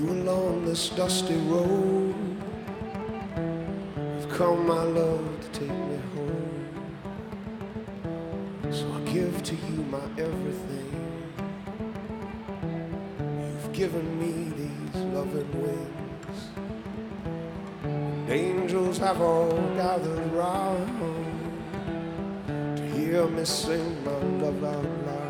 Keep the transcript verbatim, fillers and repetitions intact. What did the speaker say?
Along this dusty road, you've come, my love, to take me home. So I give to you my everything. You've given me these loving wings, and angels have all gathered round to hear me sing my love out loud.